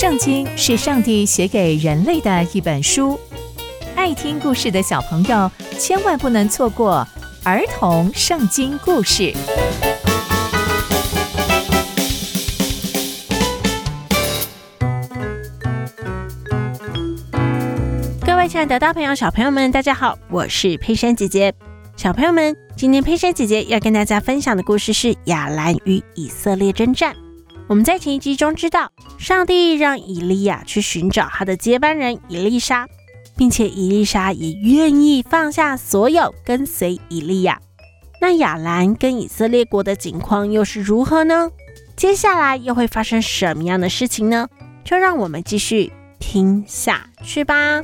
圣经是上帝写给人类的一本书，爱听故事的小朋友千万不能错过儿童圣经故事。 各位亲爱的大朋友小朋友们，大家好，我是佩珊姐姐。小朋友们，今天佩珊姐姐要跟大家分享的故事是亚兰与以色列征战。我们在前一集中知道，上帝让以利亚去寻找他的接班人以利沙，并且以利沙也愿意放下所有跟随以利亚。那亚兰跟以色列国的境况又是如何呢？接下来又会发生什么样的事情呢？就让我们继续听下去吧。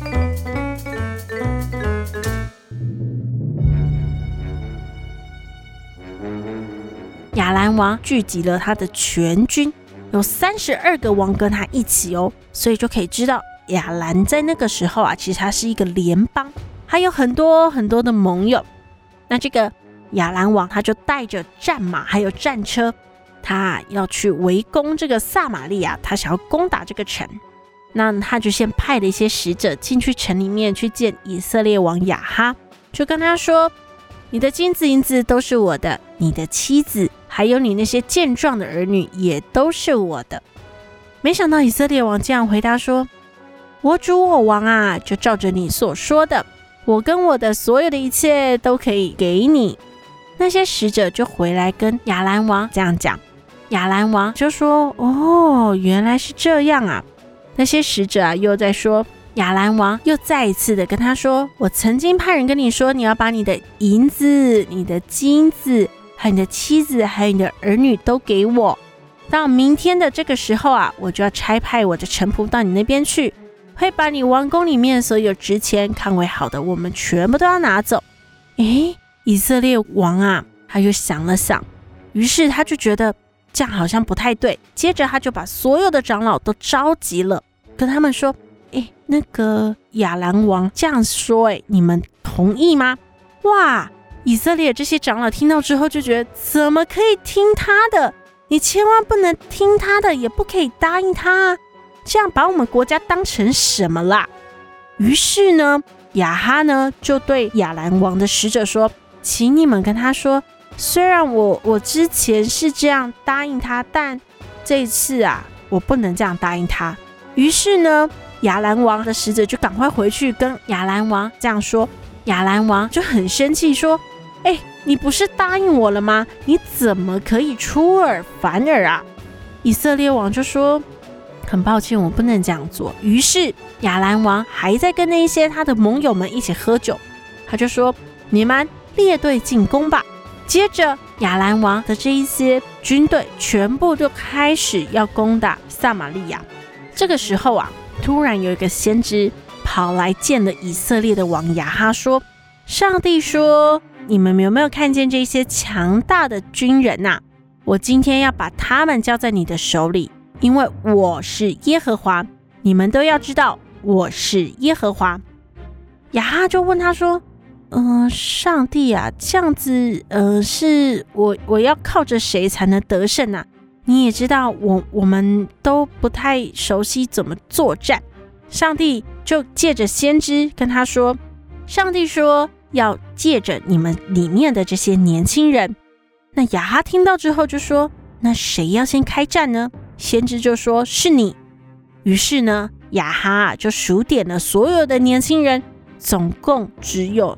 亚兰王聚集了他的全军，有32个王跟他一起哦，所以就可以知道亚兰在那个时候啊，其实他是一个联邦，还有很多很多的盟友。那这个亚兰王他就带着战马还有战车，他要去围攻这个撒玛利亚，他想要攻打这个城。那他就先派了一些使者进去城里面去见以色列王亚哈，就跟他说，你的金子银子都是我的，你的妻子还有你那些健壮的儿女也都是我的。没想到以色列王这样回答说，我主我王啊，就照着你所说的，我跟我的所有的一切都可以给你。那些使者就回来跟亚兰王这样讲，亚兰王就说，哦，原来是这样啊。那些使者啊又在说，亚兰王又再一次的跟他说，我曾经派人跟你说，你要把你的银子、你的金子还有你的妻子还有你的儿女都给我，到明天的这个时候啊，我就要差派我的臣仆到你那边去，会把你王宫里面所有值钱看为好的，我们全部都要拿走。以色列王啊，他就想了想，于是他就觉得这样好像不太对，接着他就把所有的长老都召集了，跟他们说，那个亚兰王这样说，你们同意吗？哇！以色列这些长老听到之后就觉得，怎么可以听他的？你千万不能听他的，也不可以答应他啊！这样把我们国家当成什么啦？于是呢，亚哈呢就对亚兰王的使者说，请你们跟他说，虽然我之前是这样答应他，但这一次啊，我不能这样答应他。于是呢，亚兰王的使者就赶快回去跟亚兰王这样说，亚兰王就很生气说，你不是答应我了吗？你怎么可以出尔反尔啊？以色列王就说，很抱歉，我不能这样做。于是亚兰王还在跟那些他的盟友们一起喝酒，他就说，你们列队进攻吧。接着亚兰王的这一些军队全部就开始要攻打撒玛利亚。这个时候啊，突然有一个先知跑来见了以色列的王亚哈，说，上帝说，你们有没有看见这些强大的军人啊？我今天要把他们交在你的手里，因为我是耶和华，你们都要知道我是耶和华。亚哈就问他说，上帝啊，这样子是我要靠着谁才能得胜啊？你也知道我们都不太熟悉怎么作战。上帝就借着先知跟他说，上帝说要借着你们里面的这些年轻人。那亚哈听到之后就说，那谁要先开战呢？先知就说，是你。于是呢，亚哈就数点了所有的年轻人，总共只有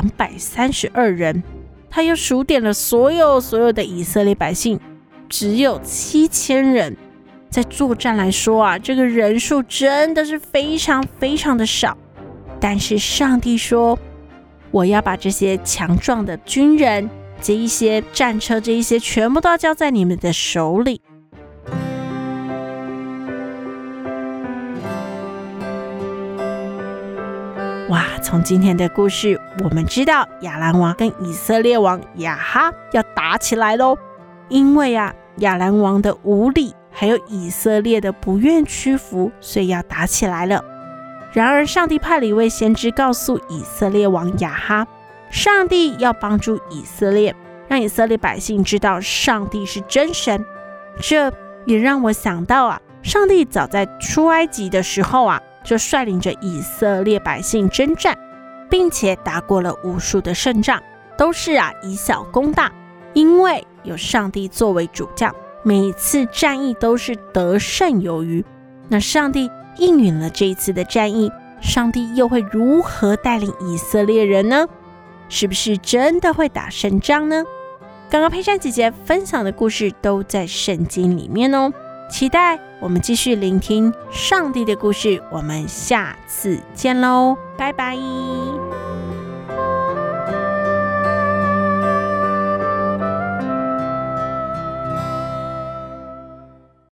232人。他又数点了所有的以色列百姓，只有7000人。在作战来说啊，这个人数真的是非常非常的少。但是上帝说，我要把这些强壮的军人，这一些战车，这一些全部都要交在你们的手里。哇，从今天的故事我们知道亚兰王跟以色列王亚哈要打起来咯。因为啊，亚兰王的无礼还有以色列的不愿屈服，所以要打起来了。然而上帝派了一位先知告诉以色列王亚哈，上帝要帮助以色列，让以色列百姓知道上帝是真神。这也让我想到啊， 上帝早在出埃及的时候啊，就率领着以色列百姓征战，并且打过了无数的胜仗，都是以小攻大，因为有上帝作为主将，每一次战役都是得胜有余。那上帝应允了这一次的战役，上帝又会如何带领以色列人呢？是不是真的会打胜仗呢？刚刚佩珊姐姐分享的故事都在圣经里面哦，期待我们继续聆听上帝的故事，我们下次见喽，拜拜。